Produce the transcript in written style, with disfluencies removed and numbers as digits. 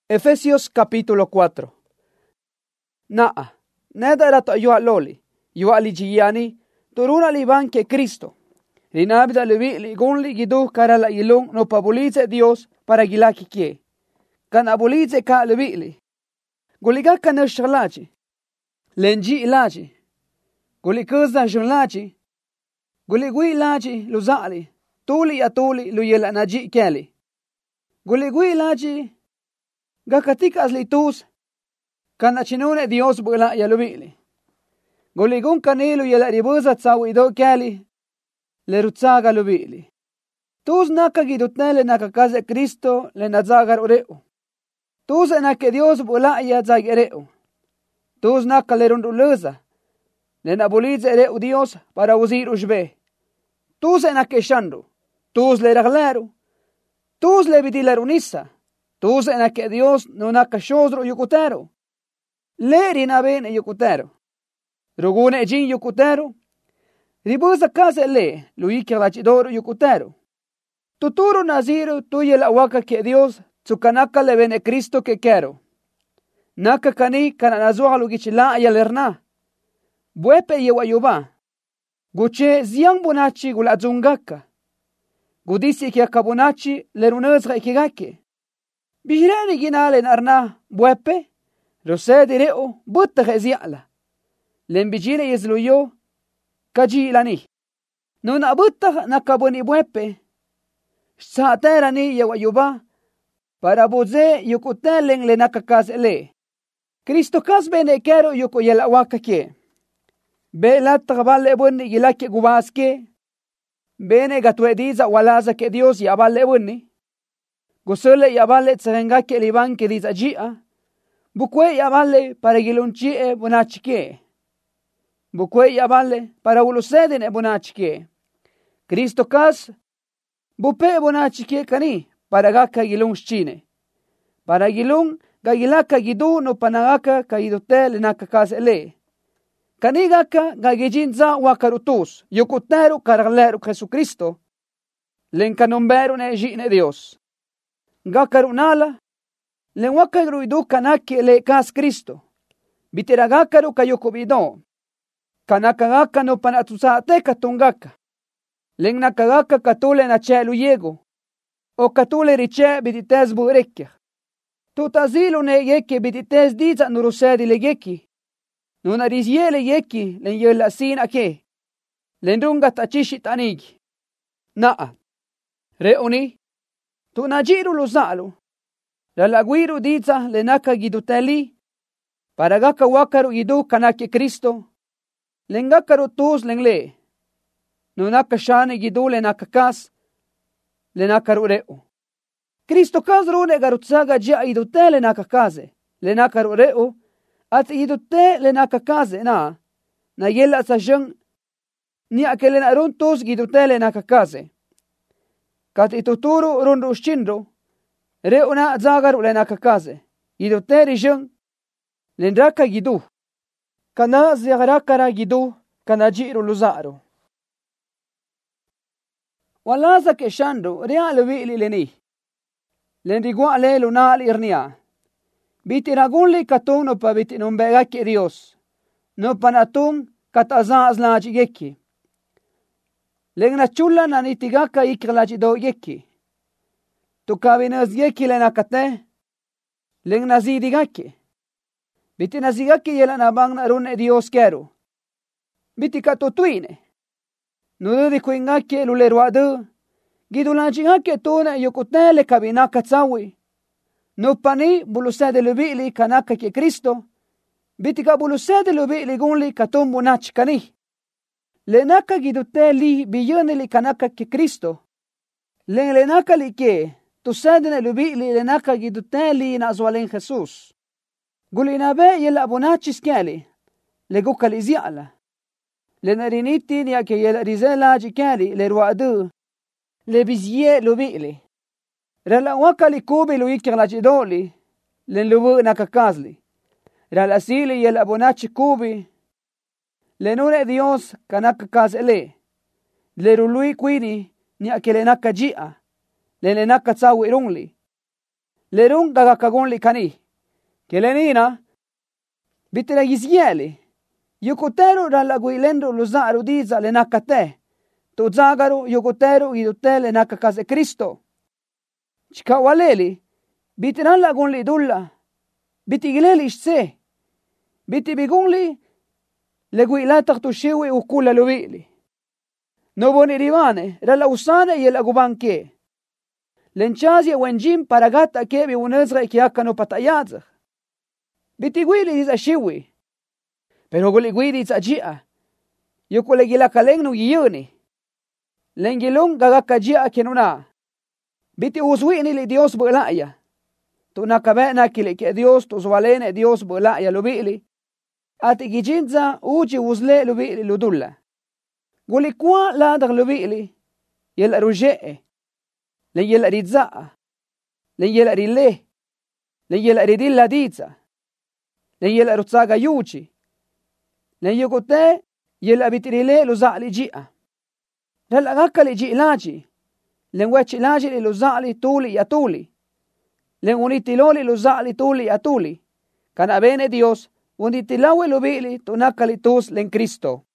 Efesios capítulo 4. Naa, neda rato ayua loli, yua li jiyani, turuna li banke Cristo. Rinabida li gunli gidu karala ilung no pabulize Dios para gilaki kie. Kan abulize ka li. Guliga ka nashalaji. Lenji ilaji. Guli kuzda junlaji. Guli gui laji luzali. Tuli ya tuli lu yela naji keli. Guli gui laji gakatika aslitus kana chinune Dios bula ya lubili. Goligun kanilu yela ribuza tsawi do kali le rutsaga lubili. Tus naka gidutnele naka kaze Cristo le nazagar ureu. Tus enake Dios bula ya zagereu. Tus naka le runduluza le nabulize ereu Dios para uzir ujbe. Tus enake shandu. Tus le ragleru. Tus le vidileru nisa. Tus enake Dios no naka shozro yukutero. Le rinabene yukutero. Rugune jin yukutero. Ribuza kase le luiki lachidoro yukutero. Tuturo naziru tuye la waka ke Dios tsukanaka le bene Cristo que quiero. Naka kani kana nazuha lugichila yalerna. Buepe yewa yuba. Guche ziang bunachi gulazungaka. Gudisi ki akabunachi le runezga ikigake. Bihirani ginale narna buepe. Rose direo butta geziala. Lembijine yezluyo kaji ilani. Nuna butta nakabuni buepe. Saaterani yewa yuba. Para buze yukutelen le nakakas le. Cristo kas bene kero yuko yela wakake. Be latagabale bunni gilake gubaske. Bene gatuediza walaza ke Dios yabale bunni. Gusule yabale tsengake liban ke diza jia. Bukwe yabale para gilunchie bunachike. Bukwe yabale para ulusedine bunachike. Cristo kas bupe bunachike kani para gaka gilunchine. Para gilung gagilaka gidu no panagaka kaidote le nakakas ele. Kanigaka gagijinza wakarutus yukutero karaleru Jesucristo. Lenkanomberu ne jine Dios. Gakarunala len wakaru idu kanaki le kas Cristo. Bitiragakaru kayukubido. Kanakagaka no panatusate katungaka. Len nakagaka katule na chelu yego. O katule riche bidites burekya. Tutazilu ne yeki bidites diza nurusedi le yeki. Nuna riziele yeki len yela sin ake. Len runga tachishi tanigi. Naa. Reuni. Tu najiru luzalu. Lalaguiru diza le naka giduteli. Para gaka wakaru gidu kanaki Cristo. Len gakaru tus len le. Nunaka shane gidu le naka kas. Le nakaru reu. Cristo kas rune garutsaga jia idute le naka kaze. Le nakaru reu. At idute le naka kaze na. Na yela sa jeng. Ni akele na run tus gidute le naka kaze. Kat ituturu rundu ushindru. Reuna zagaru le nakakaze. Iduteri jeng. Lenraka gidu. Kana ziagarakara gidu. Kana jiru luzaru. Walaza ke shandu. Real wili leni. Lenrigua le lunal irnia. Biti ragunli katun no pa biti numbegaki Dios. No panatun katazaz laji yeki. Lengna chula na nitigaka ikrlaji do yeki. Tu kabinas yeki le nakate. Leng nazidigake. Biti nazigake yela nabang na rune Dios kero. Biti katutuine. Nududi kuingake luleruadu. Gidulajigake tuna yukutele kabinaka tsawi. Nupani bulusede lubili kanaka ke Cristo. Biti ka bulusede lubili gunli katumbu nachkani. Lenaka giduteli biyoneli kanaka ke Cristo. Lenaka li ke. Tusadene lubili lenaka giduteli na azwalen Jesus. Gulinabe yela abunachis kali. Leguka li ziala. Lenariniti ni ake yela rizela jikali le ruadu. Le bizye lubili. Rala wakali kubi luiki glachidoli. Len lubu nakakazli. Rala sili yela abunachi kubi. Lenure Dios kanaka kazele. Le rului kwini ni ake lenaka jia. Le lenaka tsawi rungli. lerung gagakagon li kani. Kelenina, bitila gizyeli. Yukutero ralagwilendo luzaru diza le nakate. Tu zagaru yukutero idute le nakakase Kristo. Chikawaleli, bitiran lagun li dulla. Bitigileli ishse. Bitibigunli le guilatak tu shiwi ukula lubili. No boni rivane, rala usane y el agubanke. Lenchazi wenjim paragata kebi unezra ikiakano patayazah. Bitigwili diza shiwi. Pero guligwili diza jia. Yukule gilakaleng yuni. Lengilung gagaka jia kenuna. Biti uswini li Dios belaya. Tu nakabena kile ke Dios tu zwalene Dios belaya lubili. Ati gijinza uji uzle lubili ludulla. Guli kwa ladag lubili. Yel rujee. Len yel rizaa. Len yel rile. Len yel ridilla diza. Len yel rutsaga yuchi. Len yugote yel abitirile luzali jia. Len agakali jilaji. Len wechilaji li luzali tuli ya tuli. Len unitiloli luzali tuli ya tuli. Kana bene Dios. Unditilawe lubili tunakali tus len Cristo.